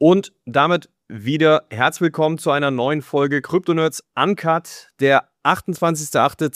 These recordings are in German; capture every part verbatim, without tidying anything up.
Und damit wieder herzlich willkommen zu einer neuen Folge Crypto-Nerds Uncut, der achtundzwanzigster achte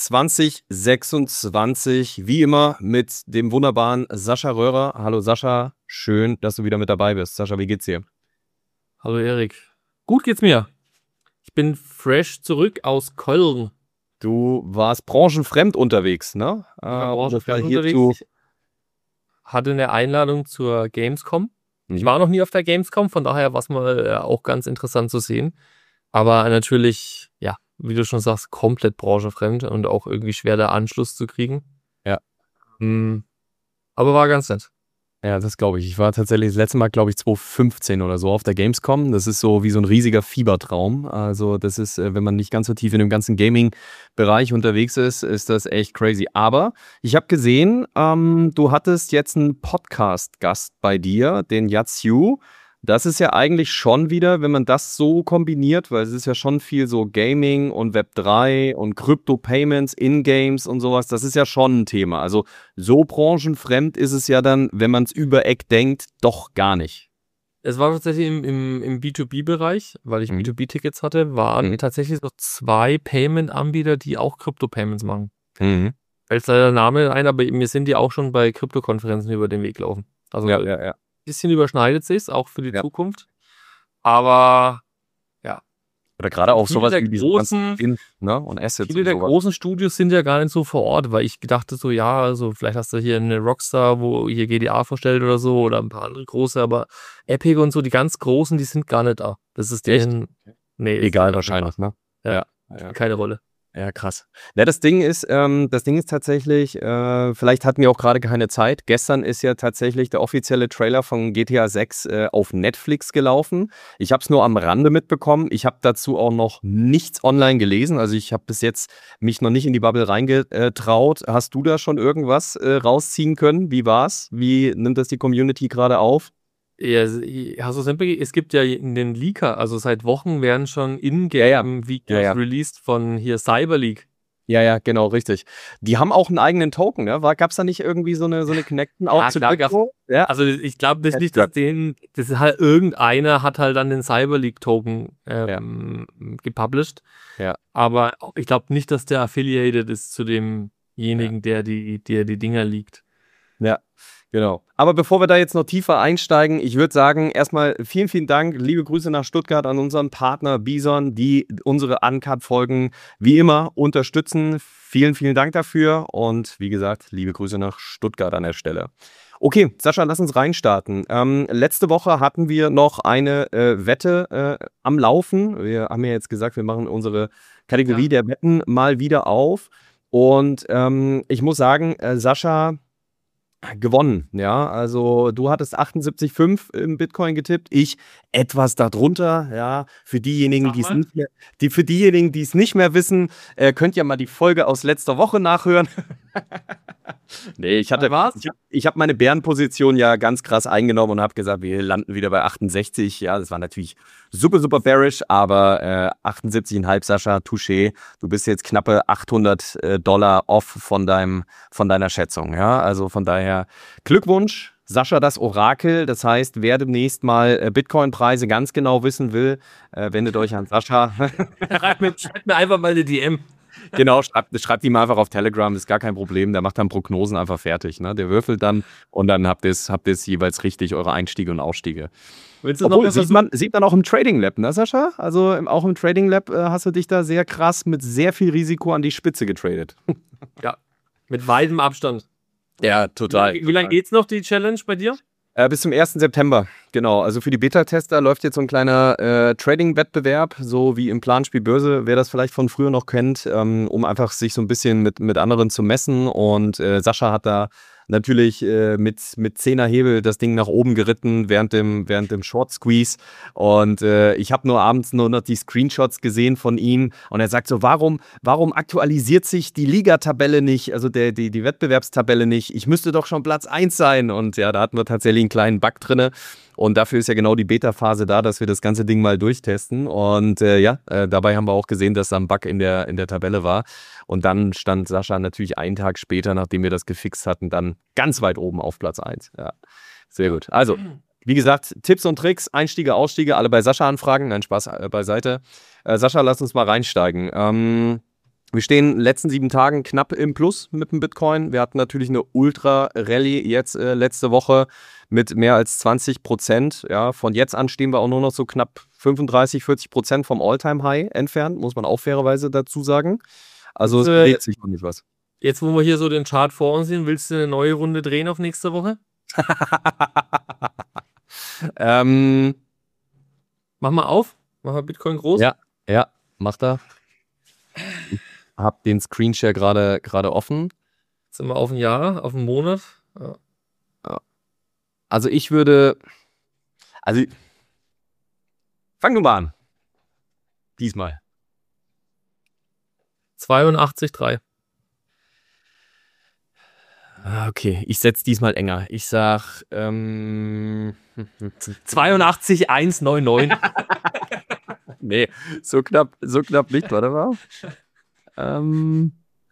zweitausendsechsundzwanzig. Wie immer mit dem wunderbaren Sascha Röhrer. Hallo Sascha, schön, dass du wieder mit dabei bist. Sascha, wie geht's dir? Hallo Erik. Gut geht's mir. Ich bin fresh zurück aus Köln. Du warst branchenfremd unterwegs, ne? Ich war Äh, branchenfremd hierzu- unterwegs. Ich hatte eine Einladung zur Gamescom. Ich Mhm. war noch nie auf der Gamescom, von daher war es mal äh, auch ganz interessant zu sehen. Aber natürlich, ja, wie du schon sagst, komplett branchenfremd und auch irgendwie schwer, da Anschluss zu kriegen. Ja. Hm, aber war ganz nett. Ja, das glaube ich. Ich war tatsächlich das letzte Mal, glaube ich, zweitausendfünfzehn oder so auf der Gamescom. Das ist so wie so ein riesiger Fiebertraum. Also das ist, äh, wenn man nicht ganz so tief in dem ganzen Gaming-Bereich unterwegs ist, ist das echt crazy. Aber ich habe gesehen, ähm, du hattest jetzt einen Podcast-Gast bei dir, den Yatsu. Das ist ja eigentlich schon wieder, wenn man das so kombiniert, weil es ist ja schon viel so Gaming und Web drei und Crypto-Payments, In-Games und sowas, das ist ja schon ein Thema. Also so branchenfremd ist es ja dann, wenn man es über Eck denkt, doch gar nicht. Es war tatsächlich im, im, im B zwei B-Bereich, weil ich Mhm. B zwei B-Tickets hatte, waren Mhm. tatsächlich so zwei Payment-Anbieter, die auch Crypto-Payments machen. Mhm. Fällt leider der Name ein, aber mir sind die auch schon bei Krypto-Konferenzen über den Weg gelaufen. Also Ja, ein ja, ja. bisschen überschneidet sich's, auch für die Ja. Zukunft. Aber Oder gerade auch Viele sowas der wie diese großen- ganzen In, ne? und Assets viele und der sowas. großen Studios sind ja gar nicht so vor Ort, weil ich dachte so, ja, also vielleicht hast du hier eine Rockstar, wo hier G T A vorstellt oder so, oder ein paar andere große, aber Epic und so, die ganz großen, die sind gar nicht da. Das ist Echt? denen, nee, Egal ist wahrscheinlich, ne? Ja. Ja, ja. keine Rolle. Ja, krass. Ja, das Ding ist, ähm, das Ding ist tatsächlich, äh, vielleicht hatten wir auch gerade keine Zeit. Gestern ist ja tatsächlich der offizielle Trailer von G T A sechs äh, auf Netflix gelaufen. Ich habe es nur am Rande mitbekommen. Ich habe dazu auch noch nichts online gelesen. Also ich habe bis jetzt mich noch nicht in die Bubble reingetraut. Hast du da schon irgendwas äh, rausziehen können? Wie war's? Wie nimmt das die Community gerade auf? Ja, hast du es mitbekommen? Es gibt ja in den Leaker, also seit Wochen werden schon Ja, ja. In-Game-Videos Ja, ja. released von hier Cyber League. Ja, ja, genau, richtig. Die haben auch einen eigenen Token, ne? Gab es da nicht irgendwie so eine, so eine Connection auch Ja, zu klar, Crypto? Ja. Also ich glaube das Ja, nicht, ja. dass den, das ist halt irgendeiner hat halt dann den Cyber League Token ähm, gepublished. Ja. Aber ich glaube nicht, dass der affiliated ist zu demjenigen, der die, der die Dinger leakt. Ja, genau. Aber bevor wir da jetzt noch tiefer einsteigen, ich würde sagen, erstmal vielen, vielen Dank, liebe Grüße nach Stuttgart an unseren Partner Bison, die unsere Uncut-Folgen wie immer unterstützen. Vielen, vielen Dank dafür und wie gesagt, liebe Grüße nach Stuttgart an der Stelle. Okay, Sascha, lass uns reinstarten. Ähm, letzte Woche hatten wir noch eine äh, Wette äh, am Laufen. Wir haben ja jetzt gesagt, wir machen unsere Kategorie Ja. der Wetten mal wieder auf. Und ähm, ich muss sagen, äh, Sascha gewonnen, ja, also du hattest achtundsiebzig Komma fünf im Bitcoin getippt, ich etwas darunter, ja, für diejenigen, die es Sag mal. nicht mehr, die für diejenigen, die es nicht mehr wissen, äh, könnt ihr mal die Folge aus letzter Woche nachhören. Nee, ich hatte, Was? ich habe ich hab meine Bärenposition ja ganz krass eingenommen und habe gesagt, wir landen wieder bei achtundsechzig, ja, das war natürlich super, super bearish, aber äh, achtundsiebzig Komma fünf, Sascha, touché, du bist jetzt knappe achthundert äh, Dollar off von deinem, von deiner Schätzung, ja, also von daher Glückwunsch, Sascha das Orakel, das heißt, wer demnächst mal äh, Bitcoin-Preise ganz genau wissen will, äh, wendet euch an Sascha. Schreibt mir, schreibt mir einfach mal eine D M. Genau, schreibt, schreibt ihm einfach auf Telegram, ist gar kein Problem. Der macht dann Prognosen einfach fertig. Ne? Der würfelt dann und dann habt ihr es habt ihr's jeweils richtig, eure Einstiege und Ausstiege. Willst du noch Obwohl, was sieht man, sieht man auch im Trading Lab, ne, Sascha? Also im, auch im Trading Lab äh, hast du dich da sehr krass mit sehr viel Risiko an die Spitze getradet. Ja, mit weitem Abstand. Ja, total. Wie, wie lange geht's noch, die Challenge bei dir? Äh, bis zum ersten September, genau. Also für die Beta-Tester läuft jetzt so ein kleiner äh, Trading-Wettbewerb, so wie im Planspiel Börse, wer das vielleicht von früher noch kennt, ähm, um einfach sich so ein bisschen mit, mit anderen zu messen. Und äh, Sascha hat da natürlich äh, mit, mit zehner Hebel das Ding nach oben geritten während dem, während dem Short Squeeze. Und äh, ich habe nur abends nur noch die Screenshots gesehen von ihm. Und er sagt so, warum, warum aktualisiert sich die Liga-Tabelle nicht, also der, die, die Wettbewerbstabelle nicht? Ich müsste doch schon Platz eins sein. Und ja, da hatten wir tatsächlich einen kleinen Bug drin. Und dafür ist ja genau die Beta-Phase da, dass wir das ganze Ding mal durchtesten. Und äh, ja, äh, dabei haben wir auch gesehen, dass da ein Bug in der, in der Tabelle war. Und dann stand Sascha natürlich einen Tag später, nachdem wir das gefixt hatten, dann ganz weit oben auf Platz eins. Ja, sehr gut. Also, wie gesagt, Tipps und Tricks, Einstiege, Ausstiege, alle bei Sascha anfragen. Nein, Spaß äh, beiseite. Äh, Sascha, lass uns mal reinsteigen. Ähm, wir stehen in den letzten sieben Tagen knapp im Plus mit dem Bitcoin. Wir hatten natürlich eine Ultra-Rallye jetzt äh, letzte Woche mit mehr als zwanzig Prozent. Ja, von jetzt an stehen wir auch nur noch so knapp fünfunddreißig, vierzig Prozent vom All-Time-High entfernt, muss man auch fairerweise dazu sagen. Also es Jetzt, äh, bewegt sich noch nicht was. Jetzt, wo wir hier so den Chart vor uns sehen, willst du eine neue Runde drehen auf nächste Woche? ähm, Mach mal auf. Mach mal Bitcoin groß. Ja, ja, macht er. Ich hab den Screenshare gerade gerade offen. Jetzt sind wir auf ein Jahr, auf einen Monat. Ja. Also ich würde, also fang du mal an. Diesmal. zweiundachtzig Komma drei. Ah, okay, ich setze diesmal enger. Ich sag ähm, zweiundachtzig Komma hundertneunundneunzig. nee, so knapp, so knapp nicht, warte mal. ähm,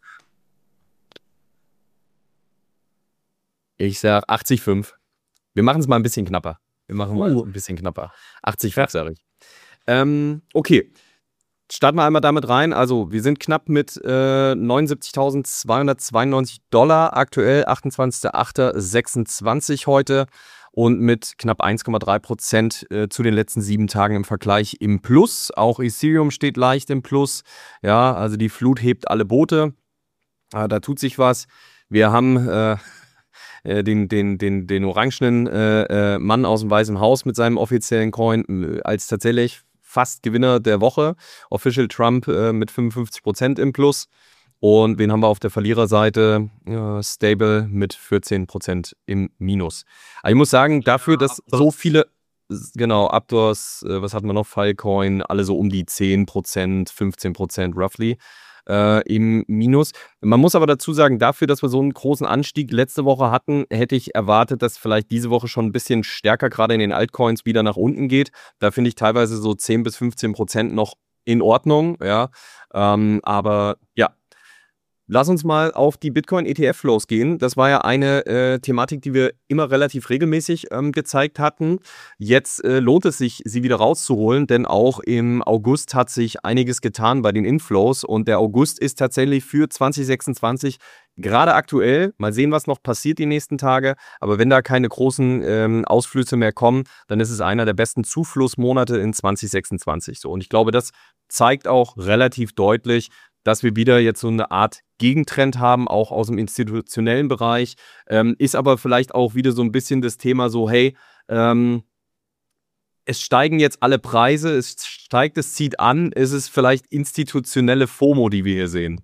ich sag achtzig Komma fünf. Wir machen es mal ein bisschen knapper. Wir machen mal Uh. ein bisschen knapper. achtzig Komma fünf sage ich. Ähm, okay. Starten wir einmal damit rein. Also, wir sind knapp mit äh, neunundsiebzigtausendzweihundertzweiundneunzig Dollar aktuell, achtundzwanzigster achter sechsundzwanzig heute und mit knapp eins Komma drei Prozent äh, zu den letzten sieben Tagen im Vergleich im Plus. Auch Ethereum steht leicht im Plus. Ja, also die Flut hebt alle Boote. Äh, da tut sich was. Wir haben äh, Den, den, den, den orangenen äh, äh, Mann aus dem Weißen Haus mit seinem offiziellen Coin äh, als tatsächlich fast Gewinner der Woche. Official Trump äh, mit fünfundfünfzig Prozent im Plus. Und wen haben wir auf der Verliererseite? Äh, Stable mit vierzehn Prozent im Minus. Aber ich muss sagen, dafür, dass so viele, genau, Aptos, äh, was hatten wir noch? Filecoin, alle so um die zehn Prozent, fünfzehn Prozent roughly. Äh, im Minus. Man muss aber dazu sagen, dafür, dass wir so einen großen Anstieg letzte Woche hatten, hätte ich erwartet, dass vielleicht diese Woche schon ein bisschen stärker gerade in den Altcoins wieder nach unten geht. Da finde ich teilweise so zehn bis fünfzehn Prozent noch in Ordnung, ja. Ähm, aber ja, lass uns mal auf die Bitcoin-E T F-Flows gehen. Das war ja eine äh, Thematik, die wir immer relativ regelmäßig ähm, gezeigt hatten. Jetzt äh, lohnt es sich, sie wieder rauszuholen, denn auch im August hat sich einiges getan bei den Inflows und der August ist tatsächlich für zwanzig sechsundzwanzig gerade aktuell. Mal sehen, was noch passiert die nächsten Tage, aber wenn da keine großen ähm, Ausflüsse mehr kommen, dann ist es einer der besten Zuflussmonate in zwanzig sechsundzwanzig. So. Und ich glaube, das zeigt auch relativ deutlich, dass wir wieder jetzt so eine Art Gegentrend haben, auch aus dem institutionellen Bereich. Ähm, ist aber vielleicht auch wieder so ein bisschen das Thema so, hey, ähm, es steigen jetzt alle Preise, es steigt, es zieht an, ist es vielleicht institutionelle FOMO, die wir hier sehen?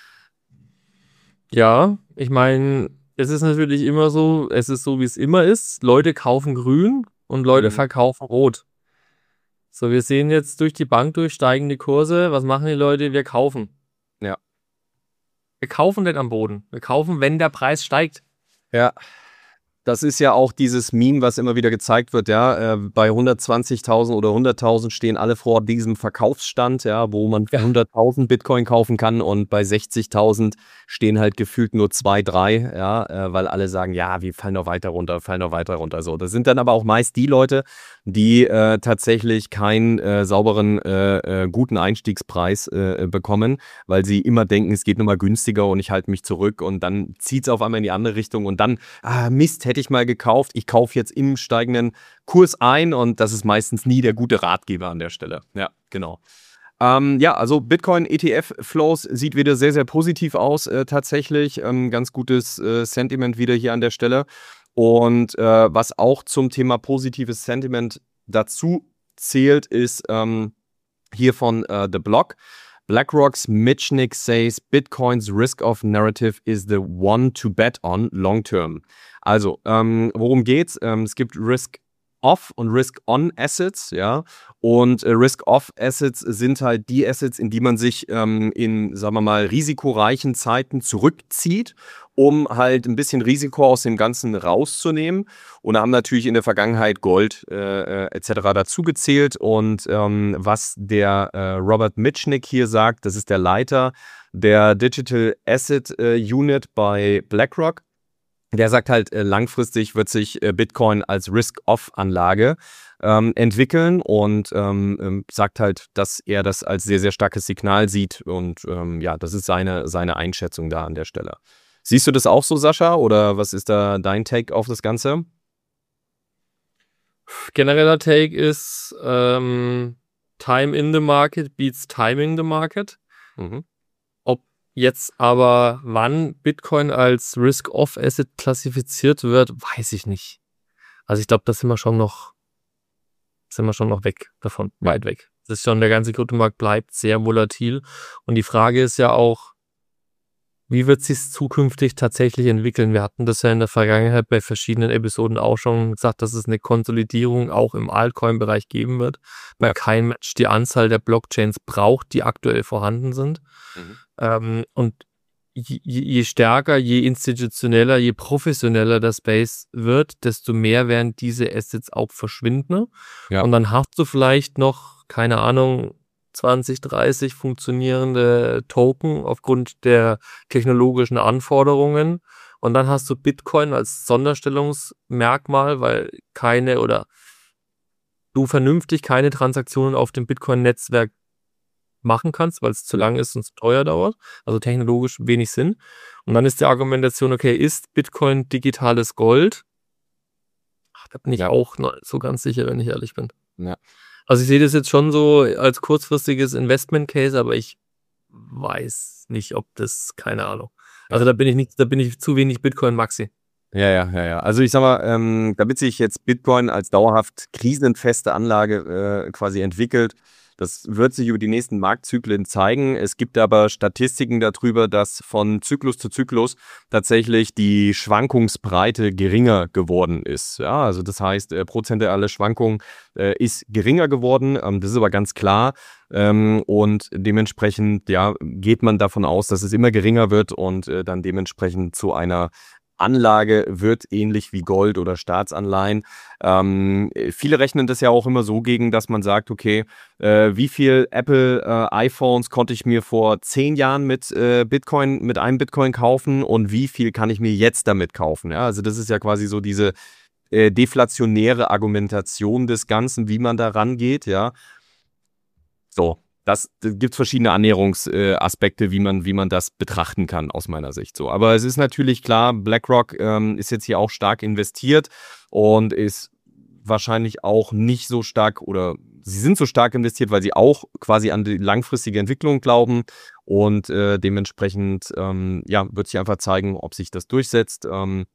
Ja, ich meine, es ist natürlich immer so, es ist so, wie es immer ist. Leute kaufen grün und Leute Mhm. verkaufen rot. So, wir sehen jetzt durch die Bank durch steigende Kurse. Was machen die Leute? Wir kaufen. Ja. Wir kaufen nicht am Boden. Wir kaufen, wenn der Preis steigt. Ja. Das ist ja auch dieses Meme, was immer wieder gezeigt wird, ja, äh, bei hundertzwanzigtausend oder hunderttausend stehen alle vor diesem Verkaufsstand, ja, wo man für Ja. hunderttausend Bitcoin kaufen kann und bei sechzigtausend stehen halt gefühlt nur zwei, drei, ja, äh, weil alle sagen, ja, wir fallen noch weiter runter, fallen noch weiter runter, so. Das sind dann aber auch meist die Leute, die äh, tatsächlich keinen äh, sauberen, äh, äh, guten Einstiegspreis äh, bekommen, weil sie immer denken, es geht nur mal günstiger und ich halte mich zurück und dann zieht es auf einmal in die andere Richtung und dann, ah, Mist, hätte ich mal gekauft, ich kaufe jetzt im steigenden Kurs ein und das ist meistens nie der gute Ratgeber an der Stelle. Ja, genau. Ähm, ja, also Bitcoin-E T F-Flows sieht wieder sehr, sehr positiv aus äh, tatsächlich. Ähm, ganz gutes äh, Sentiment wieder hier an der Stelle. Und äh, was auch zum Thema positives Sentiment dazu zählt, ist ähm, hier von äh, The Block. BlackRock's Mitchnick says Bitcoin's risk-off narrative is the one to bet on long term. Also, ähm, worum geht's? Ähm, es gibt Risk-off und Risk-on Assets, ja. Und äh, Risk-off Assets sind halt die Assets, in die man sich ähm, in, sagen wir mal, risikoreichen Zeiten zurückzieht, um halt ein bisschen Risiko aus dem Ganzen rauszunehmen. Und haben natürlich in der Vergangenheit Gold äh, äh, et cetera dazu gezählt. Und ähm, was der äh, Robert Mitchnick hier sagt, das ist der Leiter der Digital Asset äh, Unit bei BlackRock. der sagt halt, äh, langfristig wird sich äh, Bitcoin als Risk-Off-Anlage ähm, entwickeln und ähm, ähm, sagt halt, dass er das als sehr, sehr starkes Signal sieht und ähm, ja, das ist seine, seine Einschätzung da an der Stelle. Siehst du das auch so, Sascha, oder was ist da dein Take auf das Ganze? Genereller Take ist ähm, Time in the Market beats Timing the Market. Mhm. Ob jetzt aber wann Bitcoin als Risk-Off-Asset klassifiziert wird, weiß ich nicht. Also ich glaube, da sind wir schon noch, sind wir schon noch weg davon, Ja. weit weg. Das ist schon, der ganze Kryptomarkt bleibt sehr volatil. Und die Frage ist ja auch, wie wird sich zukünftig tatsächlich entwickeln? Wir hatten das ja in der Vergangenheit bei verschiedenen Episoden auch schon gesagt, dass es eine Konsolidierung auch im Altcoin-Bereich geben wird, weil Ja. kein Mensch die Anzahl der Blockchains braucht, die aktuell vorhanden sind. Mhm. Ähm, und je, je stärker, je institutioneller, je professioneller der Space wird, desto mehr werden diese Assets auch verschwinden. Ja. Und dann hast du vielleicht noch, keine Ahnung, zwanzig, dreißig funktionierende Token aufgrund der technologischen Anforderungen. Und dann hast du Bitcoin als Sonderstellungsmerkmal, weil keine oder du vernünftig keine Transaktionen auf dem Bitcoin-Netzwerk machen kannst, weil es zu lang ist und zu teuer dauert. Also technologisch wenig Sinn. Und dann ist die Argumentation, okay, ist Bitcoin digitales Gold? Ach, da bin ich Ja. auch noch so ganz sicher, wenn ich ehrlich bin. Ja. Also ich sehe das jetzt schon so als kurzfristiges Investment-Case, aber ich weiß nicht, ob das, keine Ahnung. Also da bin ich nicht, da bin ich zu wenig Bitcoin-Maxi. Ja, ja, ja, ja. Also ich sag mal, ähm, damit sich jetzt Bitcoin als dauerhaft krisenfeste Anlage äh, quasi entwickelt, das wird sich über die nächsten Marktzyklen zeigen. Es gibt aber Statistiken darüber, dass von Zyklus zu Zyklus tatsächlich die Schwankungsbreite geringer geworden ist. Ja, also das heißt, äh, prozentuale Schwankung äh, ist geringer geworden. Ähm, das ist aber ganz klar. Ähm, und dementsprechend ja, geht man davon aus, dass es immer geringer wird und äh, dann dementsprechend zu einer Anlage wird, ähnlich wie Gold oder Staatsanleihen. Ähm, viele rechnen das ja auch immer so gegen, dass man sagt, okay, äh, wie viel Apple äh, iPhones konnte ich mir vor zehn Jahren mit äh, Bitcoin, mit einem Bitcoin kaufen und wie viel kann ich mir jetzt damit kaufen? Ja, also das ist ja quasi so diese äh, deflationäre Argumentation des Ganzen, wie man da rangeht, ja. So. Das, das gibt verschiedene Annäherungsaspekte, äh, wie man, wie man das betrachten kann, aus meiner Sicht so. Aber es ist natürlich klar, BlackRock ähm, ist jetzt hier auch stark investiert und ist wahrscheinlich auch nicht so stark oder sie sind so stark investiert, weil sie auch quasi an die langfristige Entwicklung glauben und äh, dementsprechend ähm, ja, wird sich einfach zeigen, ob sich das durchsetzt. Ähm,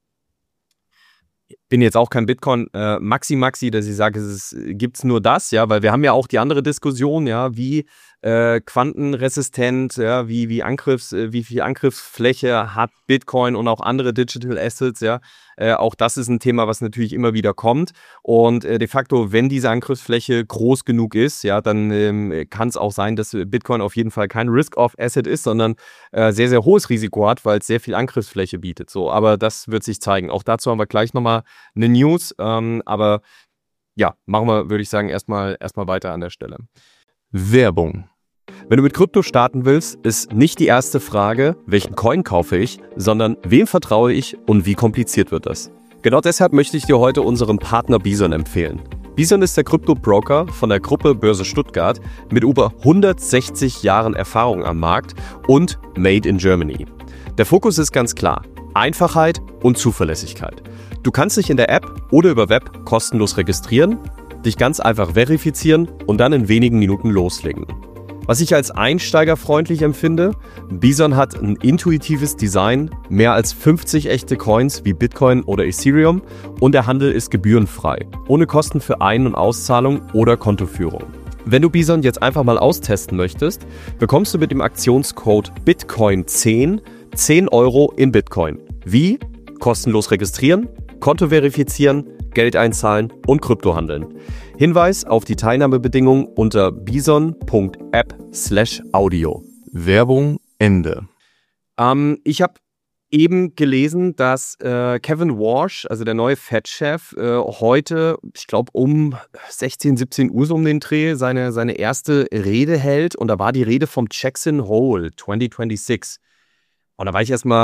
bin jetzt auch kein Bitcoin-Maxi-Maxi, äh, dass ich sage, es gibt es nur das, ja, weil wir haben ja auch die andere Diskussion, ja, wie äh, quantenresistent, ja, wie, wie Angriffs, äh, wie viel Angriffsfläche hat Bitcoin und auch andere Digital Assets, ja, äh, auch das ist ein Thema, was natürlich immer wieder kommt und äh, de facto, wenn diese Angriffsfläche groß genug ist, ja, dann ähm, kann es auch sein, dass Bitcoin auf jeden Fall kein Risk-Off-Asset ist, sondern äh, sehr, sehr hohes Risiko hat, weil es sehr viel Angriffsfläche bietet, so, aber das wird sich zeigen. Auch dazu haben wir gleich nochmal eine News, ähm, aber ja, machen wir, würde ich sagen, erstmal erstmal weiter an der Stelle. Werbung. Wenn du mit Krypto starten willst, ist nicht die erste Frage, welchen Coin kaufe ich, sondern wem vertraue ich und wie kompliziert wird das? Genau deshalb möchte ich dir heute unseren Partner Bison empfehlen. Bison ist der Krypto-Broker von der Gruppe Börse Stuttgart mit über hundertsechzig Jahren Erfahrung am Markt und Made in Germany. Der Fokus ist ganz klar: Einfachheit und Zuverlässigkeit. Du kannst dich in der App oder über Web kostenlos registrieren, dich ganz einfach verifizieren und dann in wenigen Minuten loslegen. Was ich als einsteigerfreundlich empfinde: Bison hat ein intuitives Design, mehr als fünfzig echte Coins wie Bitcoin oder Ethereum und der Handel ist gebührenfrei, ohne Kosten für Ein- und Auszahlung oder Kontoführung. Wenn du Bison jetzt einfach mal austesten möchtest, bekommst du mit dem Aktionscode Bitcoin zehn zehn Euro in Bitcoin. Wie? Kostenlos registrieren, Konto verifizieren, Geld einzahlen und Krypto handeln. Hinweis auf die Teilnahmebedingungen unter bison.app slash audio. Werbung Ende. Ähm, ich habe eben gelesen, dass äh, Kevin Warsh, also der neue Fed-Chef, äh, heute, ich glaube um sechzehn, siebzehn Uhr so um den Dreh, seine, seine erste Rede hält. Und da war die Rede vom Jackson Hole zwanzig sechsundzwanzig. Und da war ich erstmal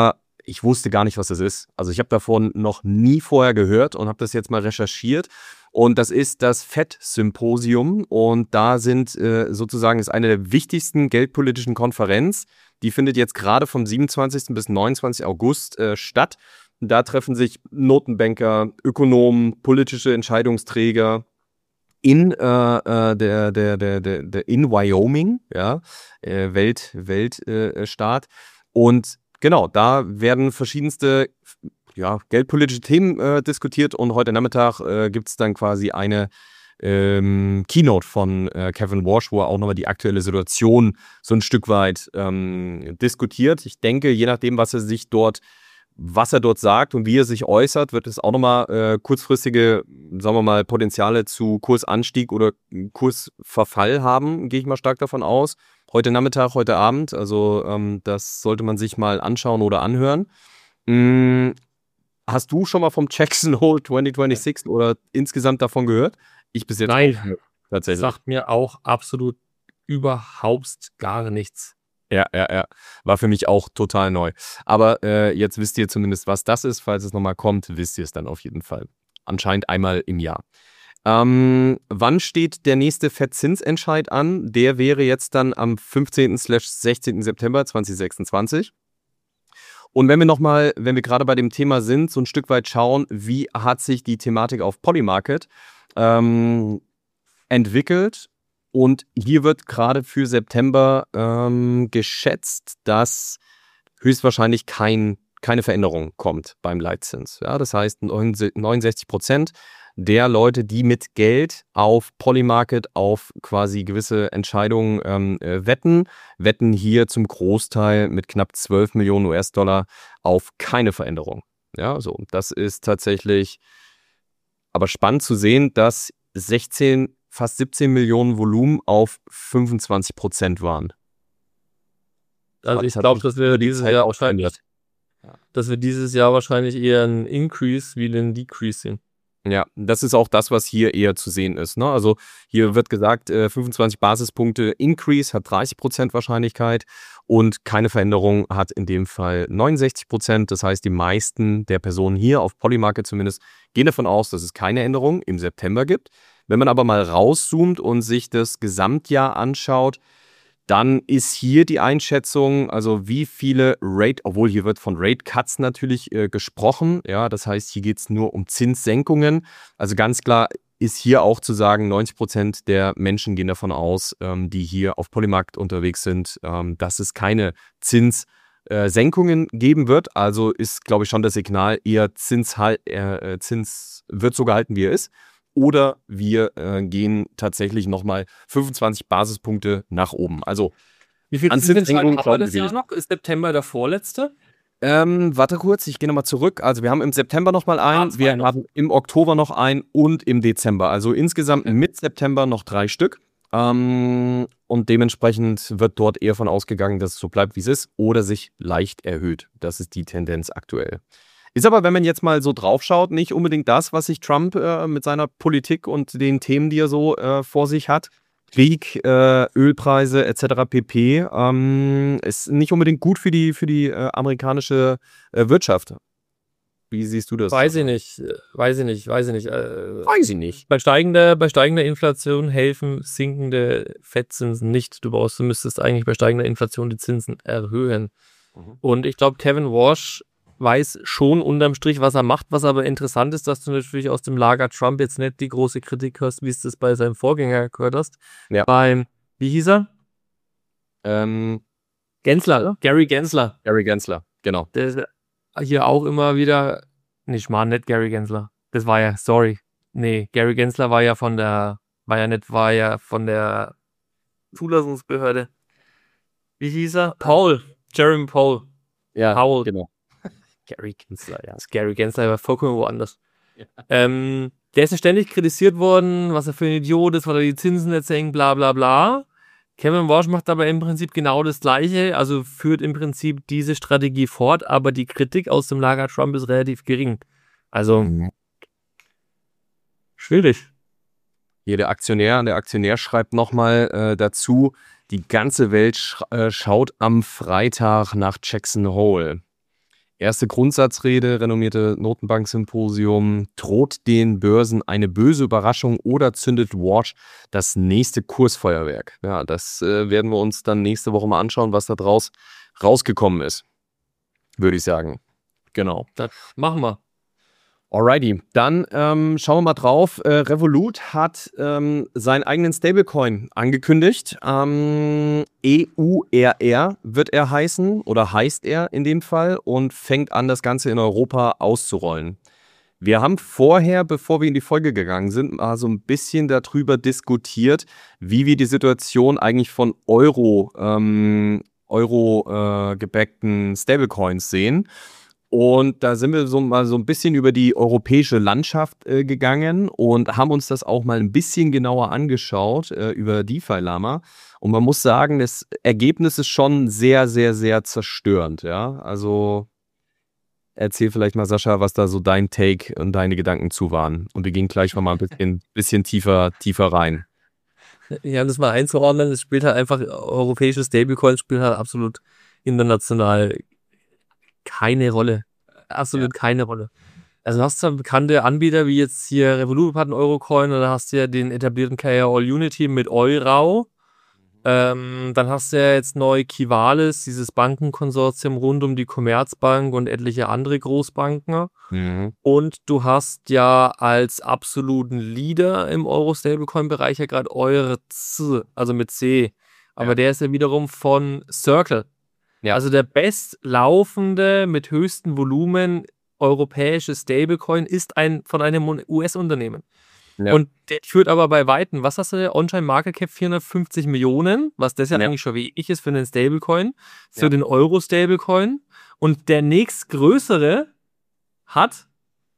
ich wusste gar nicht, was das ist. Also ich habe davon noch nie vorher gehört und habe das jetzt mal recherchiert. Und das ist das Fed-Symposium. Und da sind äh, sozusagen, ist eine der wichtigsten geldpolitischen Konferenz. Die findet jetzt gerade vom siebenundzwanzigsten bis neunundzwanzigsten August äh, statt. Da treffen sich Notenbanker, Ökonomen, politische Entscheidungsträger in äh, äh, der, der, der, der, der in Wyoming, ja, äh, Welt, Weltstaat. Äh, und genau, da werden verschiedenste ja, geldpolitische Themen äh, diskutiert und heute Nachmittag äh, gibt es dann quasi eine ähm, Keynote von äh, Kevin Warsh, wo er auch nochmal die aktuelle Situation so ein Stück weit ähm, diskutiert. Ich denke, je nachdem, was er sich dort was er dort sagt und wie er sich äußert, wird es auch nochmal äh, kurzfristige, sagen wir mal, Potenziale zu Kursanstieg oder Kursverfall haben, gehe ich mal stark davon aus. Heute Nachmittag, heute Abend, also ähm, das sollte man sich mal anschauen oder anhören. Hm, hast du schon mal vom Jackson Hole zwanzig sechsundzwanzig oder insgesamt davon gehört? Ich bis jetzt Nein, auch, tatsächlich. Sagt mir auch absolut überhaupt gar nichts. Ja, ja, ja. War für mich auch total neu. Aber äh, jetzt wisst ihr zumindest, was das ist. Falls es nochmal kommt, wisst ihr es dann auf jeden Fall. Anscheinend einmal im Jahr. Ähm, wann steht der nächste Fed-Zinsentscheid an? Der wäre jetzt dann am fünfzehnten bis sechzehnten September zweitausendsechsundzwanzig. Und wenn wir nochmal, wenn wir gerade bei dem Thema sind, so ein Stück weit schauen, wie hat sich die Thematik auf Polymarket ähm, entwickelt? Und hier wird gerade für September ähm, geschätzt, dass höchstwahrscheinlich kein, keine Veränderung kommt beim Leitzins. Ja, das heißt, neunundsechzig Prozent der Leute, die mit Geld auf Polymarket, auf quasi gewisse Entscheidungen ähm, äh, wetten, wetten hier zum Großteil mit knapp zwölf Millionen U S-Dollar auf keine Veränderung. Ja, so, das ist tatsächlich aber spannend zu sehen, dass sechzehn fast siebzehn Millionen Volumen auf fünfundzwanzig Prozent waren. Also ich glaube, dass wir dieses Jahr wahrscheinlich, dass wir dieses Jahr wahrscheinlich eher einen Increase wie einen Decrease sehen. Ja, das ist auch das, was hier eher zu sehen ist. Ne? Also hier wird gesagt, äh, fünfundzwanzig Basispunkte Increase hat dreißig Prozent Wahrscheinlichkeit und keine Veränderung hat in dem Fall neunundsechzig Prozent. Das heißt, die meisten der Personen hier auf Polymarket zumindest gehen davon aus, dass es keine Änderung im September gibt. Wenn man aber mal rauszoomt und sich das Gesamtjahr anschaut, dann ist hier die Einschätzung, also wie viele Rate, obwohl hier wird von Rate Cuts natürlich äh, gesprochen, ja, das heißt, hier geht es nur um Zinssenkungen. Also ganz klar ist hier auch zu sagen, neunzig Prozent der Menschen gehen davon aus, ähm, die hier auf Polymarket unterwegs sind, ähm, dass es keine Zinssenkungen äh, geben wird. Also ist, glaube ich, schon das Signal, eher Zins, äh, Zins wird so gehalten, wie er ist. Oder wir äh, gehen tatsächlich nochmal fünfundzwanzig Basispunkte nach oben. Also, wie viel Zinssenkungen haben wir das Jahr noch? Ist September der vorletzte? Ähm, warte kurz, ich gehe nochmal zurück. Also, wir haben im September nochmal einen, ah, wir noch. haben im Oktober noch einen und im Dezember. Also insgesamt okay. Mit September noch drei Stück. Ähm, und dementsprechend wird dort eher von ausgegangen, dass es so bleibt, wie es ist, oder sich leicht erhöht. Das ist die Tendenz aktuell. Ist aber, wenn man jetzt mal so drauf schaut, nicht unbedingt das, was sich Trump äh, mit seiner Politik und den Themen, die er so äh, vor sich hat. Krieg, äh, Ölpreise et cetera pp. Ähm, ist nicht unbedingt gut für die, für die äh, amerikanische äh, Wirtschaft. Wie siehst du das? Weiß ich nicht, weiß ich nicht, weiß ich nicht. Äh, weiß ich nicht. Bei steigender, bei steigender Inflation helfen sinkende Fettzinsen nicht. Du brauchst, du müsstest eigentlich bei steigender Inflation die Zinsen erhöhen. Mhm. Und ich glaube, Kevin Warsh weiß schon unterm Strich, was er macht, was aber interessant ist, dass du natürlich aus dem Lager Trump jetzt nicht die große Kritik hörst, wie es das bei seinem Vorgänger gehört hast. Ja. Beim, wie hieß er? Ähm, Gensler, oder? Gary Gensler. Gary Gensler, genau. Der ist hier auch immer wieder, nicht mal, nicht Gary Gensler. Das war ja, sorry. Nee, Gary Gensler war ja von der, war ja nicht, war ja von der Zulassungsbehörde. Wie hieß er? Paul. Jeremy Paul. Ja, Paul. Genau. Gary Gensler, ja. Das Gary Gensler war vollkommen woanders. Ja. Ähm, der ist ja ständig kritisiert worden, was er für ein Idiot ist, weil er die Zinsen nicht senkt, bla bla bla. Kevin Warsh macht aber im Prinzip genau das Gleiche, also führt im Prinzip diese Strategie fort, aber die Kritik aus dem Lager Trump ist relativ gering. Also, mhm. schwierig. Hier der Aktionär, der Aktionär schreibt nochmal äh, dazu, die ganze Welt sch- äh, schaut am Freitag nach Jackson Hole. Erste Grundsatzrede, renommierte Notenbank-Symposium, droht den Börsen eine böse Überraschung oder zündet Watch das nächste Kursfeuerwerk? Ja, das äh, werden wir uns dann nächste Woche mal anschauen, was da draus rausgekommen ist, würde ich sagen. Genau. Das machen wir. Alrighty, dann ähm, schauen wir mal drauf. Äh, Revolut hat ähm, seinen eigenen Stablecoin angekündigt. Ähm, E U R R wird er heißen oder heißt er in dem Fall und fängt an, das Ganze in Europa auszurollen. Wir haben vorher, bevor wir in die Folge gegangen sind, mal so ein bisschen darüber diskutiert, wie wir die Situation eigentlich von Euro, ähm, Euro äh, gebackten Stablecoins sehen. Und da sind wir so mal so ein bisschen über die europäische Landschaft äh, gegangen und haben uns das auch mal ein bisschen genauer angeschaut äh, über DeFi Lama. Und man muss sagen, das Ergebnis ist schon sehr, sehr, sehr zerstörend. Ja, also erzähl vielleicht mal, Sascha, was da so dein Take und deine Gedanken zu waren. Und wir gehen gleich noch mal ein bisschen, bisschen tiefer, tiefer rein. Ja, um das mal einzuordnen, es spielt halt einfach, europäische Stablecoins spielen halt absolut international keine Rolle. Absolut ja. keine Rolle. Also du hast zwar bekannte Anbieter, wie jetzt hier Revolut hat einen Eurocoin, oder hast du ja den etablierten K R All Unity mit Eurau. Mhm. Ähm, dann hast du ja jetzt neu Kivalis, dieses Bankenkonsortium rund um die Commerzbank und etliche andere Großbanken. Mhm. Und du hast ja als absoluten Leader im Euro-Stablecoin-Bereich ja gerade EURZ, also mit C. Aber ja. der ist ja wiederum von Circle. Ja. Also der bestlaufende mit höchstem Volumen europäische Stablecoin ist ein von einem U S-Unternehmen. Ja. Und der führt aber bei Weitem, was hast du, On-Chain Market Cap vierhundertfünfzig Millionen, was das ja, ja. eigentlich schon wenig ist für einen Stablecoin, für ja. den Euro-Stablecoin. Und der nächstgrößere hat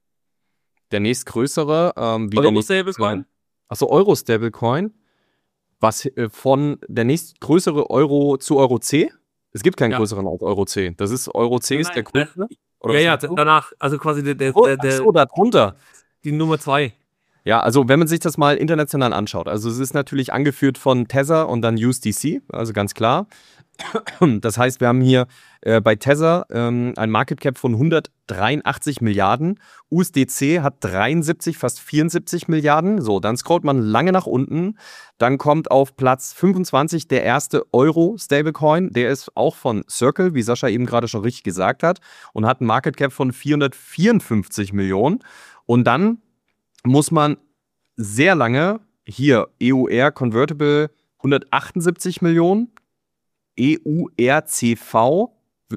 der nächstgrößere ähm, Euro-Stablecoin. Achso, Euro-Stablecoin. Was äh, von der nächstgrößere Euro zu Euro C? Es gibt keinen ja. größeren als Euro C. Das ist Euro C Nein, ist der größte? Oder ja, ja, danach, also quasi der, der, oh, der, der Achso, da drunter. Die Nummer zwei. Ja, also wenn man sich das mal international anschaut, also es ist natürlich angeführt von Tether und dann U S D C, also ganz klar. Das heißt, wir haben hier äh, bei Tether ähm, ein Market Cap von hundertdreiundachtzig Milliarden. U S D C hat dreiundsiebzig, fast vierundsiebzig Milliarden. So, dann scrollt man lange nach unten. Dann kommt auf Platz fünfundzwanzig der erste Euro-Stablecoin. Der ist auch von Circle, wie Sascha eben gerade schon richtig gesagt hat, und hat ein Market Cap von vierhundertvierundfünfzig Millionen. Und dann muss man sehr lange, hier E U R Convertible hundertachtundsiebzig Millionen. E U R C V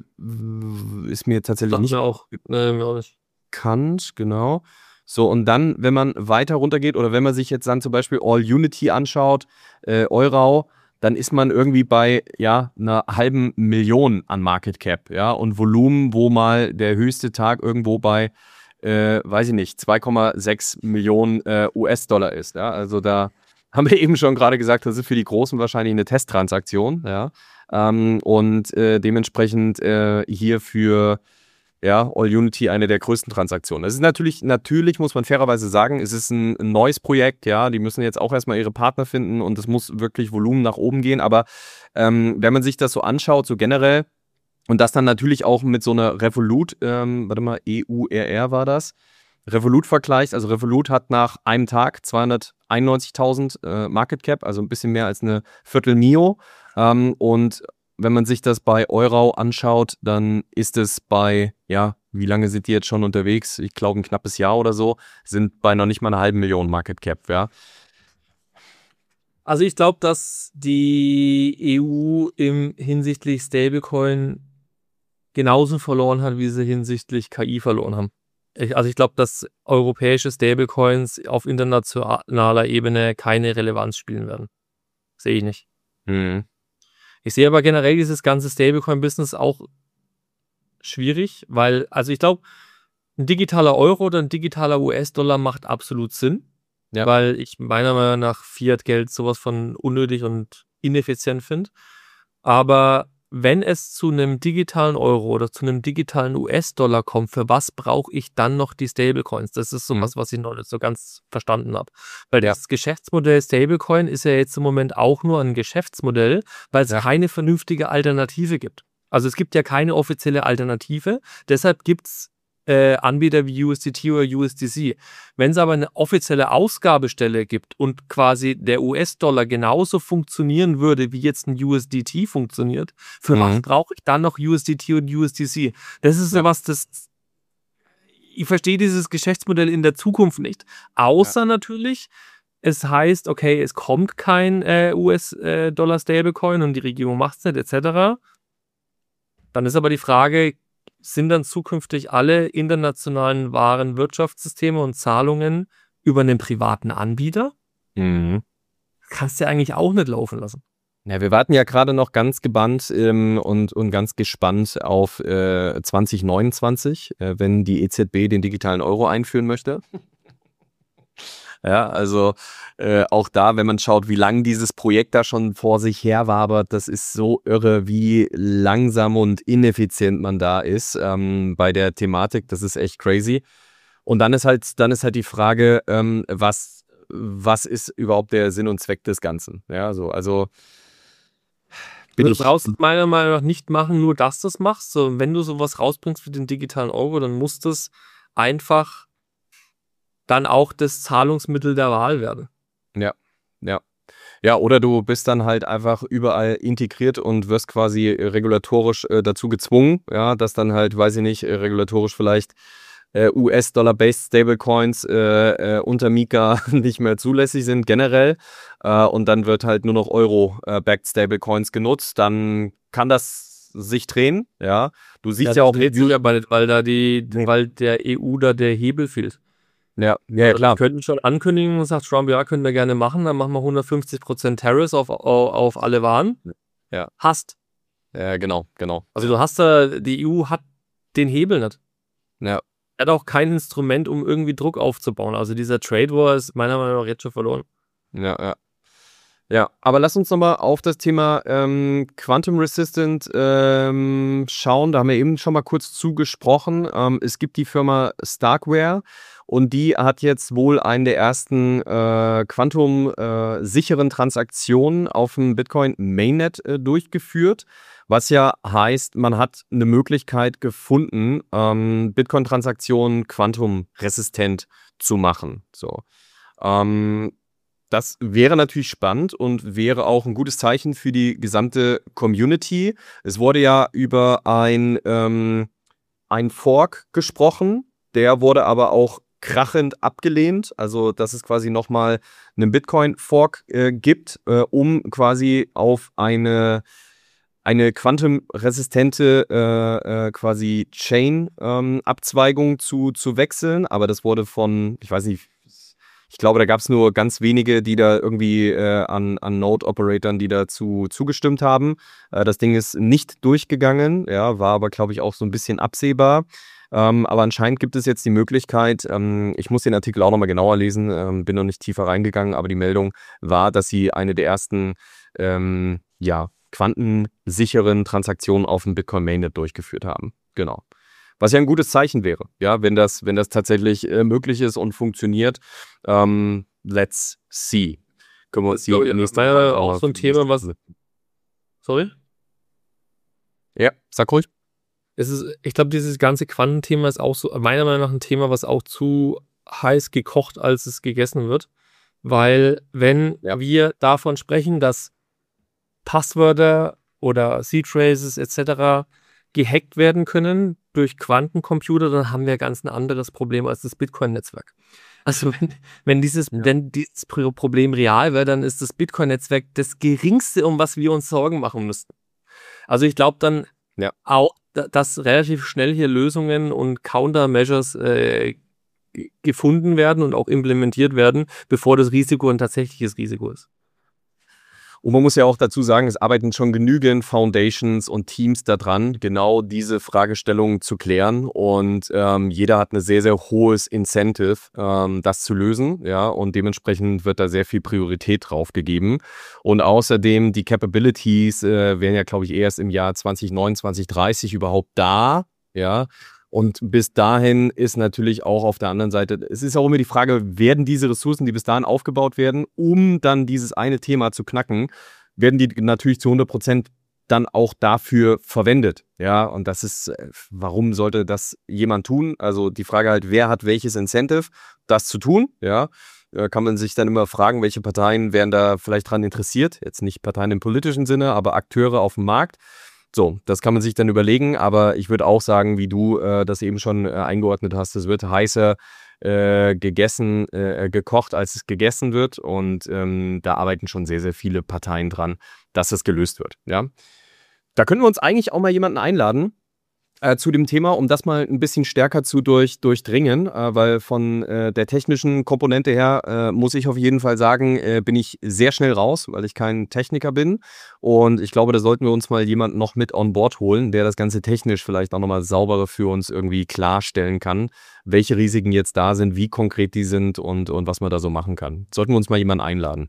ist mir tatsächlich nicht, mir auch, nee, mir auch nicht bekannt, genau. So, und dann, wenn man weiter runtergeht oder wenn man sich jetzt dann zum Beispiel All Unity anschaut, äh, Eurau, dann ist man irgendwie bei ja einer halben Million an Market Cap, ja, und Volumen, wo mal der höchste Tag irgendwo bei, äh, weiß ich nicht, zwei Komma sechs Millionen äh, U S-Dollar ist, ja, also da haben wir eben schon gerade gesagt, das ist für die Großen wahrscheinlich eine Testtransaktion, ja. Ähm, und äh, dementsprechend äh, hier für ja, All Unity eine der größten Transaktionen. Das ist natürlich, natürlich muss man fairerweise sagen, es ist ein, ein neues Projekt, ja, die müssen jetzt auch erstmal ihre Partner finden und es muss wirklich Volumen nach oben gehen, aber ähm, wenn man sich das so anschaut, so generell, und das dann natürlich auch mit so einer Revolut, ähm, warte mal, E U R R war das, Revolut vergleicht, also Revolut hat nach einem Tag zweihunderteinundneunzigtausend äh, Market Cap, also ein bisschen mehr als eine Viertel Mio. Ähm, und wenn man sich das bei Eurau anschaut, dann ist es bei, ja, wie lange sind die jetzt schon unterwegs? Ich glaube ein knappes Jahr oder so, sind bei noch nicht mal einer halben Million Market Cap, ja. Also ich glaube, dass die E U im hinsichtlich Stablecoin genauso verloren hat, wie sie hinsichtlich K I verloren haben. Ich, also ich glaube, dass europäische Stablecoins auf internationaler Ebene keine Relevanz spielen werden. Sehe ich nicht. Mhm. Ich sehe aber generell dieses ganze Stablecoin-Business auch schwierig, weil, also ich glaube, ein digitaler Euro oder ein digitaler U S-Dollar macht absolut Sinn, ja. Weil ich meiner Meinung nach Fiat-Geld sowas von unnötig und ineffizient finde. Aber wenn es zu einem digitalen Euro oder zu einem digitalen U S-Dollar kommt, für was brauche ich dann noch die Stablecoins? Das ist so was, was ich noch nicht so ganz verstanden habe. Weil ja. das Geschäftsmodell Stablecoin ist ja jetzt im Moment auch nur ein Geschäftsmodell, weil es ja. keine vernünftige Alternative gibt. Also es gibt ja keine offizielle Alternative. Deshalb gibt es äh, Anbieter wie U S D T oder U S D C. Wenn es aber eine offizielle Ausgabestelle gibt und quasi der U S-Dollar genauso funktionieren würde, wie jetzt ein U S D T funktioniert, für Mhm. was brauche ich dann noch U S D T und U S D C? Das ist ja was, das... Ich verstehe dieses Geschäftsmodell in der Zukunft nicht. Außer natürlich, es heißt, okay, es kommt kein äh, U S-Dollar-Stablecoin und die Regierung macht es nicht, et cetera. Dann ist aber die Frage, sind dann zukünftig alle internationalen Waren-Wirtschaftssysteme und Zahlungen über einen privaten Anbieter? Mhm. Kannst du ja eigentlich auch nicht laufen lassen. Ja, wir warten ja gerade noch ganz gebannt ähm, und, und ganz gespannt auf äh, zwanzig neunundzwanzig, äh, wenn die E Z B den digitalen Euro einführen möchte. Ja, also äh, auch da, wenn man schaut, wie lange dieses Projekt da schon vor sich her wabert, das ist so irre, wie langsam und ineffizient man da ist ähm, bei der Thematik. Das ist echt crazy. Und dann ist halt, dann ist halt die Frage, ähm, was, was ist überhaupt der Sinn und Zweck des Ganzen? Ja, so, also bin Du ich, brauchst es meiner Meinung nach nicht machen, nur dass du es machst. So, wenn du sowas rausbringst für den digitalen Euro, dann muss das einfach dann auch das Zahlungsmittel der Wahl werden. ja, ja. Ja, oder du bist dann halt einfach überall integriert und wirst quasi äh, regulatorisch äh, dazu gezwungen, ja, dass dann halt, weiß ich nicht, äh, regulatorisch vielleicht äh, U S-Dollar-based Stablecoins äh, äh, unter Mika nicht mehr zulässig sind generell äh, und dann wird halt nur noch Euro-backed Stablecoins genutzt, dann kann das sich drehen, ja. Du siehst ja, Ja, auch, das dreht sich aber nicht, weil da die, weil der E U da der Hebel fehlt. ja, ja, ja, klar. Wir könnten schon ankündigen und sagt Trump, ja, können wir gerne machen, dann machen wir hundertfünfzig Prozent Tariffs auf, auf, auf alle Waren. Ja. Hast. Ja, genau, genau. Also du hast da, die E U hat den Hebel nicht. Ja. Er hat auch kein Instrument, um irgendwie Druck aufzubauen. Also dieser Trade War ist meiner Meinung nach jetzt schon verloren. Ja, ja. Ja, aber lass uns nochmal auf das Thema ähm, Quantum Resistant ähm, schauen. Da haben wir eben schon mal kurz zugesprochen. Ähm, es gibt die Firma Starkware und die hat jetzt wohl eine der ersten äh, Quantum-sicheren äh, Transaktionen auf dem Bitcoin Mainnet äh, durchgeführt. Was ja heißt, man hat eine Möglichkeit gefunden, ähm, Bitcoin-Transaktionen quantumresistent zu machen. So. Ähm, Das wäre natürlich spannend und wäre auch ein gutes Zeichen für die gesamte Community. Es wurde ja über ein, ähm, ein Fork gesprochen, der wurde aber auch krachend abgelehnt. Also, dass es quasi nochmal einen Bitcoin-Fork äh, gibt, äh, um quasi auf eine, eine quantumresistente äh, äh, quasi Chain-Abzweigung zu, zu wechseln. Aber das wurde von, ich weiß nicht, ich glaube, da gab es nur ganz wenige, die da irgendwie äh, an, an Node-Operatoren, die dazu zugestimmt haben. Äh, das Ding ist nicht durchgegangen, ja, war aber, glaube ich, auch so ein bisschen absehbar. Ähm, aber anscheinend gibt es jetzt die Möglichkeit, ähm, ich muss den Artikel auch nochmal genauer lesen, ähm, bin noch nicht tiefer reingegangen, aber die Meldung war, dass sie eine der ersten ähm, ja, quantensicheren Transaktionen auf dem Bitcoin Mainnet durchgeführt haben. Genau. Was ja ein gutes Zeichen wäre, ja, wenn das, wenn das tatsächlich äh, möglich ist und funktioniert. Ähm, let's see. Können wir uns die Ja, das nächsten war ja Fragen auch mal so ein für die Thema, nächste- was- Sorry? Ja, sag ruhig. Es ist, ich glaube, dieses ganze Quantenthema ist auch so, meiner Meinung nach, ein Thema, was auch zu heiß gekocht, als es gegessen wird. Weil, wenn Ja. wir davon sprechen, dass Passwörter oder Seed Phrases et cetera gehackt werden können durch Quantencomputer, dann haben wir ganz ein anderes Problem als das Bitcoin-Netzwerk. Also wenn, wenn dieses, Ja. wenn dieses Pro- Problem real wäre, dann ist das Bitcoin-Netzwerk das geringste, um was wir uns Sorgen machen müssten. Also ich glaube dann Ja. auch, da- dass relativ schnell hier Lösungen und Countermeasures äh, g- gefunden werden und auch implementiert werden, bevor das Risiko ein tatsächliches Risiko ist. Und man muss ja auch dazu sagen, es arbeiten schon genügend Foundations und Teams daran, genau diese Fragestellungen zu klären. Und ähm, jeder hat ein sehr, sehr hohes Incentive, ähm, das zu lösen. Ja, und dementsprechend wird da sehr viel Priorität drauf gegeben. Und außerdem die Capabilities äh, wären ja, glaube ich, erst im Jahr zwanzig neunundzwanzig, dreißig überhaupt da. Ja. Und bis dahin ist natürlich auch auf der anderen Seite, es ist auch immer die Frage, werden diese Ressourcen, die bis dahin aufgebaut werden, um dann dieses eine Thema zu knacken, werden die natürlich zu hundert Prozent dann auch dafür verwendet. Ja, und das ist, warum sollte das jemand tun? Also die Frage halt, wer hat welches Incentive, das zu tun? Ja, kann man sich dann immer fragen, welche Parteien wären da vielleicht dran interessiert. Jetzt nicht Parteien im politischen Sinne, aber Akteure auf dem Markt. So, das kann man sich dann überlegen, aber ich würde auch sagen, wie du äh, das eben schon äh, eingeordnet hast, es wird heißer äh, gegessen, äh, gekocht, als es gegessen wird, und ähm, da arbeiten schon sehr, sehr viele Parteien dran, dass das gelöst wird. Ja? Da können wir uns eigentlich auch mal jemanden einladen äh, zu dem Thema, um das mal ein bisschen stärker zu durch, durchdringen, äh, weil von äh, der technischen Komponente her äh, muss ich auf jeden Fall sagen, äh, bin ich sehr schnell raus, weil ich kein Techniker bin, und ich glaube, da sollten wir uns mal jemanden noch mit on board holen, der das Ganze technisch vielleicht auch nochmal sauberer für uns irgendwie klarstellen kann, welche Risiken jetzt da sind, wie konkret die sind und, und was man da so machen kann. Sollten wir uns mal jemanden einladen.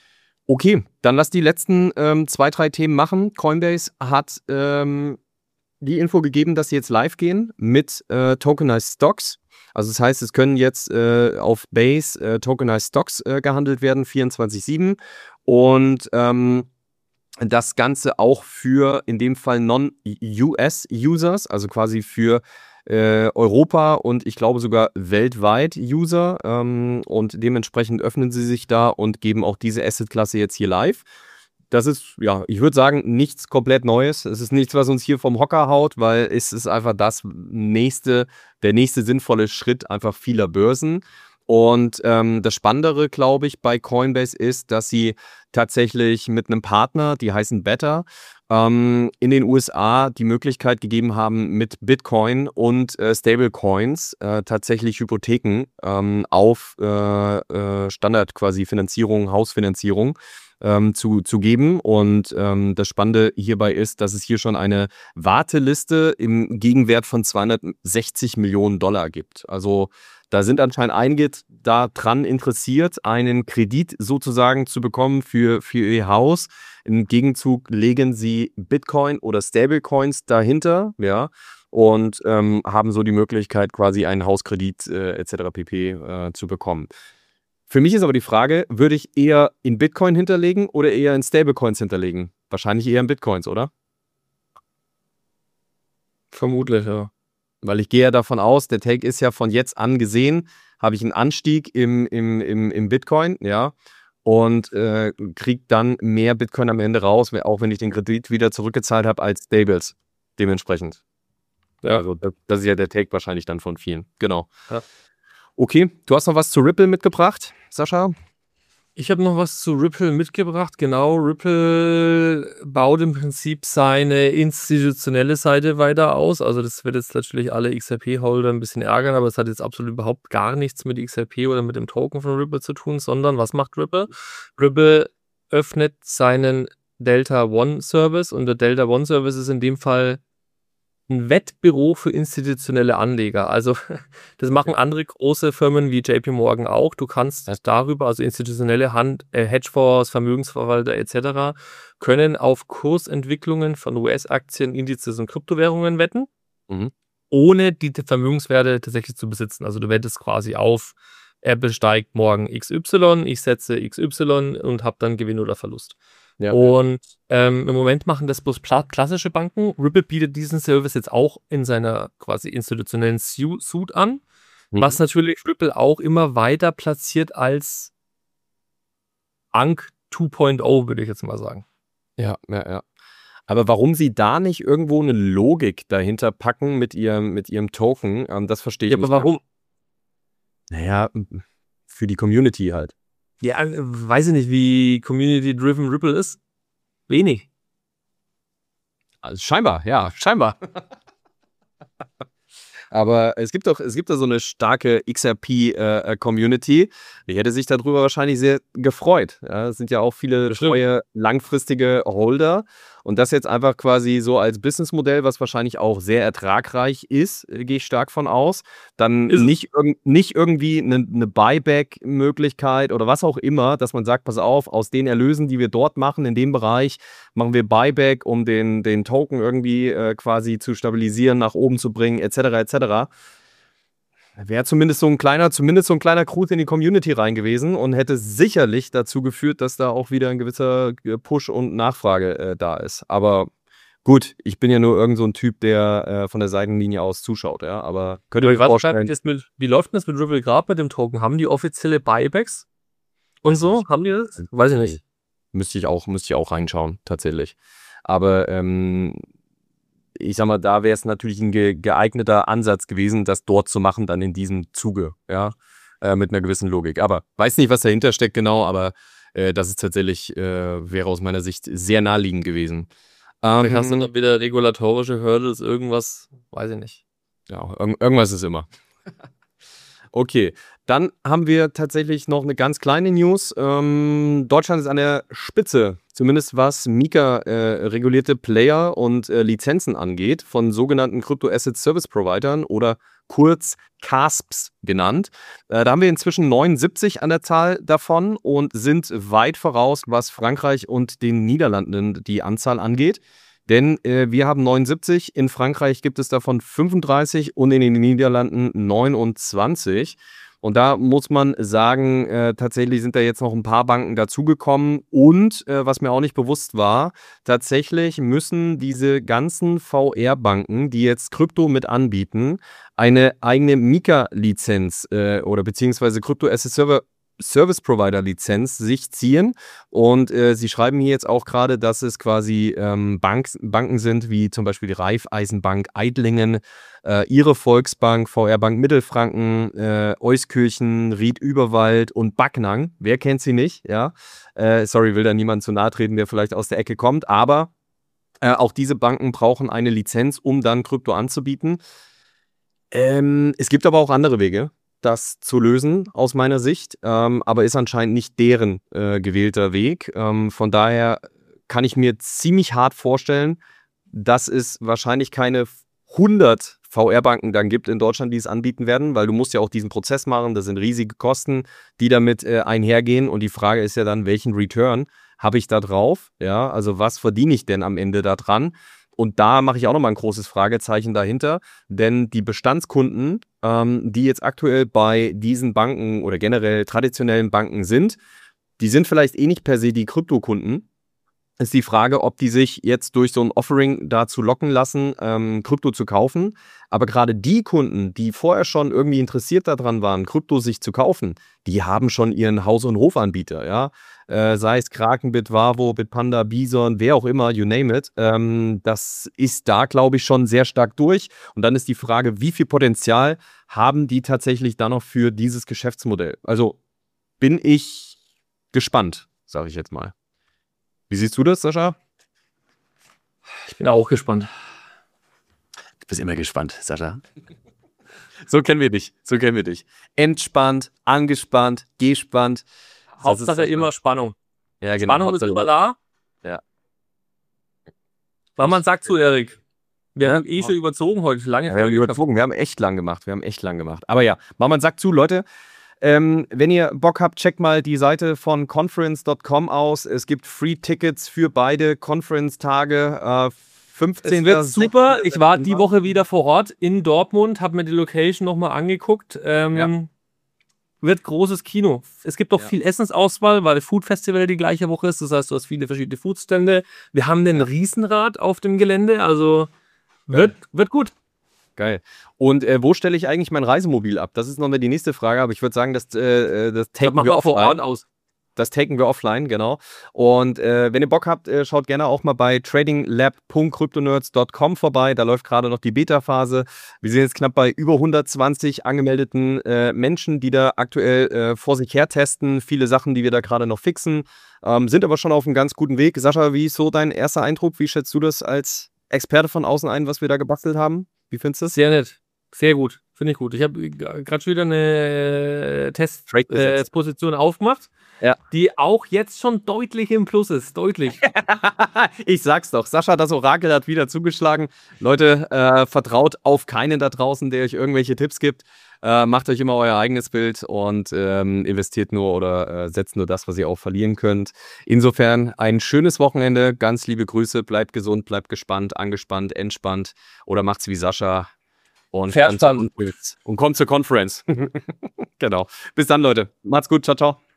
Okay, dann lass die letzten ähm, zwei, drei Themen machen. Coinbase hat ähm, die Info gegeben, dass sie jetzt live gehen mit äh, Tokenized Stocks. Also das heißt, es können jetzt äh, auf Base äh, Tokenized Stocks äh, gehandelt werden, vierundzwanzig sieben. Und ähm, das Ganze auch für in dem Fall Non-U S-Users, also quasi für äh, Europa und ich glaube sogar weltweit User. Ähm, und dementsprechend öffnen sie sich da und geben auch diese Asset-Klasse jetzt hier live. Das ist, ja, ich würde sagen, nichts komplett Neues. Es ist nichts, was uns hier vom Hocker haut, weil es ist einfach das nächste, der nächste sinnvolle Schritt einfach vieler Börsen. Und ähm, das Spannendere, glaube ich, bei Coinbase ist, dass sie tatsächlich mit einem Partner, die heißen Better, ähm, in den U S A die Möglichkeit gegeben haben, mit Bitcoin und äh, Stablecoins äh, tatsächlich Hypotheken ähm, auf äh, äh, Standard quasi Finanzierung, Hausfinanzierung Ähm, zu, zu geben. Und ähm, das Spannende hierbei ist, dass es hier schon eine Warteliste im Gegenwert von zweihundertsechzig Millionen Dollar gibt. Also da sind anscheinend einige daran interessiert, einen Kredit sozusagen zu bekommen für, für ihr Haus. Im Gegenzug legen sie Bitcoin oder Stablecoins dahinter, ja, und ähm, haben so die Möglichkeit, quasi einen Hauskredit äh, et cetera pp. Äh, zu bekommen. Für mich ist aber die Frage, würde ich eher in Bitcoin hinterlegen oder eher in Stablecoins hinterlegen? Wahrscheinlich eher in Bitcoins, oder? Vermutlich, ja. Weil ich gehe ja davon aus, der Take ist ja von jetzt an gesehen, habe ich einen Anstieg im, im, im, im Bitcoin, ja, und äh, kriege dann mehr Bitcoin am Ende raus, auch wenn ich den Kredit wieder zurückgezahlt habe als Stables dementsprechend. Ja. Also das ist ja der Take wahrscheinlich dann von vielen. Genau. Ja. Okay, du hast noch was zu Ripple mitgebracht, Sascha? Ich habe noch was zu Ripple mitgebracht. Genau, Ripple baut im Prinzip seine institutionelle Seite weiter aus. Also das wird jetzt natürlich alle X R P-Holder ein bisschen ärgern, aber es hat jetzt absolut überhaupt gar nichts mit X R P oder mit dem Token von Ripple zu tun, sondern was macht Ripple? Ripple öffnet seinen Delta One Service, und der Delta One Service ist in dem Fall ein Wettbüro für institutionelle Anleger. Also das machen andere große Firmen wie J P Morgan auch. Du kannst darüber, also institutionelle Hand, äh, Hedgefonds, Vermögensverwalter et cetera, können auf Kursentwicklungen von U S-Aktien, Indizes und Kryptowährungen wetten, mhm. ohne die Vermögenswerte tatsächlich zu besitzen. Also du wettest quasi auf, Apple steigt morgen X Y, ich setze X Y und habe dann Gewinn oder Verlust. Ja, und ähm, im Moment machen das bloß klassische Banken. Ripple bietet diesen Service jetzt auch in seiner quasi institutionellen Suite an, mhm. was natürlich Ripple auch immer weiter platziert als Ankh zwei Punkt null, würde ich jetzt mal sagen. Ja, ja, ja. Aber warum sie da nicht irgendwo eine Logik dahinter packen mit ihrem, mit ihrem Token, ähm, das verstehe ich ja, nicht. Aber warum? Naja, für die Community halt. Ja, weiß ich nicht, wie Community-driven Ripple ist. Wenig. Also scheinbar, ja, scheinbar. Aber es gibt doch, es gibt da so eine starke X R P-Community. Äh, die hätte sich darüber wahrscheinlich sehr gefreut. Ja, es sind ja auch viele treue, langfristige Holder. Und das jetzt einfach quasi so als Businessmodell, was wahrscheinlich auch sehr ertragreich ist, äh, gehe ich stark von aus. Dann nicht, irg nicht irgendwie eine, eine Buyback-Möglichkeit oder was auch immer, dass man sagt, pass auf, aus den Erlösen, die wir dort machen, in dem Bereich, machen wir Buyback, um den, den Token irgendwie äh, quasi zu stabilisieren, nach oben zu bringen, et cetera et cetera. Wäre zumindest so ein kleiner, zumindest so ein kleiner Gruß in die Community rein gewesen und hätte sicherlich dazu geführt, dass da auch wieder ein gewisser Push und Nachfrage äh, da ist. Aber Gut, ich bin ja nur irgend so ein Typ, der äh, von der Seitenlinie aus zuschaut, ja, aber könnt ihr Aber euch was vorstellen, bleibt jetzt mit, wie läuft denn das mit Ripple gerade mit dem Token? Haben die offizielle Buybacks und so? Haben die das? Weiß ich nicht. müsste ich auch, müsste ich auch reinschauen, tatsächlich. Aber ähm, ich sag mal, da wäre es natürlich ein ge geeigneter Ansatz gewesen, das dort zu machen, dann in diesem Zuge, ja, äh, mit einer gewissen Logik. Aber weiß nicht, was dahinter steckt genau, aber äh, das ist tatsächlich, äh, wäre aus meiner Sicht sehr naheliegend gewesen. Vielleicht hast du Ähm, dann wieder regulatorische Hurdles, irgendwas, weiß ich nicht. ja, irg irgendwas ist immer. Okay, dann haben wir tatsächlich noch eine ganz kleine News. Ähm, Deutschland ist an der Spitze, zumindest was Mika-regulierte Player und äh, Lizenzen angeht, von sogenannten Crypto-Asset-Service-Providern oder kurz C A S Ps genannt. Äh, da haben wir inzwischen neunundsiebzig an der Zahl davon und sind weit voraus, was Frankreich und den Niederlanden die Anzahl angeht. Denn äh, wir haben neunundsiebzig, in Frankreich gibt es davon fünfunddreißig und in den Niederlanden neunundzwanzig. Und da muss man sagen, äh, tatsächlich sind da jetzt noch ein paar Banken dazugekommen. Und äh, was mir auch nicht bewusst war, tatsächlich müssen diese ganzen V R-Banken, die jetzt Krypto mit anbieten, eine eigene Mika-Lizenz äh, oder beziehungsweise Crypto-Asset-Server Service Provider Lizenz sich ziehen und äh, sie schreiben hier jetzt auch gerade, dass es quasi ähm, Bank, Banken sind, wie zum Beispiel die Raiffeisenbank Eidlingen, äh, ihre Volksbank, V R Bank Mittelfranken, äh, Euskirchen, Ried Überwald und Backnang. Wer kennt sie nicht? Ja, äh, sorry, will da niemand zu nahe treten, der vielleicht aus der Ecke kommt, aber äh, auch diese Banken brauchen eine Lizenz, um dann Krypto anzubieten. Ähm, es gibt aber auch andere Wege, das zu lösen, aus meiner Sicht, ähm, aber ist anscheinend nicht deren äh, gewählter Weg. Ähm, von daher kann ich mir ziemlich hart vorstellen, dass es wahrscheinlich keine hundert V R-Banken dann gibt in Deutschland, die es anbieten werden, weil du musst ja auch diesen Prozess machen, das sind riesige Kosten, die damit äh, einhergehen und die Frage ist ja dann, welchen Return habe ich da drauf? Ja, also was verdiene ich denn am Ende da dran? Und da mache ich auch nochmal ein großes Fragezeichen dahinter, denn die Bestandskunden, ähm, die jetzt aktuell bei diesen Banken oder generell traditionellen Banken sind, die sind vielleicht eh nicht per se die Kryptokunden. Ist die Frage, ob die sich jetzt durch so ein Offering dazu locken lassen, ähm, Krypto zu kaufen. Aber gerade die Kunden, die vorher schon irgendwie interessiert daran waren, Krypto sich zu kaufen, die haben schon ihren Haus- und Hofanbieter, ja. Äh, sei es Kraken, Bitwavo, Bitpanda, Bison, wer auch immer, you name it. Ähm, das ist da, glaube ich, schon sehr stark durch. Und dann ist die Frage, wie viel Potenzial haben die tatsächlich da noch für dieses Geschäftsmodell? Also bin ich gespannt, sage ich jetzt mal. Wie siehst du das, Sascha? Ich bin auch gespannt. Du bist immer gespannt, Sascha. So kennen wir dich. So kennen wir dich. Entspannt, angespannt, gespannt. Hauptsache immer Spannung. Ja, genau. Spannung ist immer da. Ja. Weil man sagt zu Erik, wir haben eh schon überzogen heute. Lange Ja, wir haben überzogen. Wir haben echt lang gemacht. Wir haben echt lang gemacht. Aber ja, man sagt zu, Leute, Ähm, wenn ihr Bock habt, checkt mal die Seite von conference Punkt com aus. Es gibt Free-Tickets für beide Conference-Tage. Äh, fünfzehnten Es wird super. Ich war die Woche wieder vor Ort in Dortmund, habe mir die Location nochmal angeguckt. Ähm, Ja. Wird großes Kino. Es gibt auch Ja. viel Essensauswahl, weil Food Festival die gleiche Woche ist. Das heißt, du hast viele verschiedene Foodstände. Wir haben den Riesenrad auf dem Gelände. Also wird, wird gut. Geil. Und äh, wo stelle ich eigentlich mein Reisemobil ab? Das ist noch mal die nächste Frage, aber ich würde sagen, das, äh, das Das taken machen wir wir vor Ort offline. aus. Das taken wir offline, genau. Und äh, wenn ihr Bock habt, äh, schaut gerne auch mal bei trading lab punkt cryptonerds punkt com vorbei. Da läuft gerade noch die Beta-Phase. Wir sind jetzt knapp bei über hundertzwanzig angemeldeten äh, Menschen, die da aktuell äh, vor sich her testen. Viele Sachen, die wir da gerade noch fixen. Ähm, sind aber schon auf einem ganz guten Weg. Sascha, wie ist so dein erster Eindruck? Wie schätzt du das als Experte von außen ein, was wir da gebastelt haben? Wie findest du das? Sehr nett. Sehr gut. Finde ich gut. Ich habe gerade schon wieder eine Testposition äh, aufgemacht, ja. die auch jetzt schon deutlich im Plus ist. Deutlich. Ich sag's doch. Sascha, das Orakel hat wieder zugeschlagen. Leute, äh, vertraut auf keinen da draußen, der euch irgendwelche Tipps gibt. Äh, macht euch immer euer eigenes Bild und ähm, investiert nur oder äh, setzt nur das, was ihr auch verlieren könnt. Insofern ein schönes Wochenende. Ganz liebe Grüße. Bleibt gesund, bleibt gespannt, angespannt, entspannt oder macht's wie Sascha. Und kommt, und kommt zur Conference. Genau. Bis dann, Leute. Macht's gut. Ciao, ciao.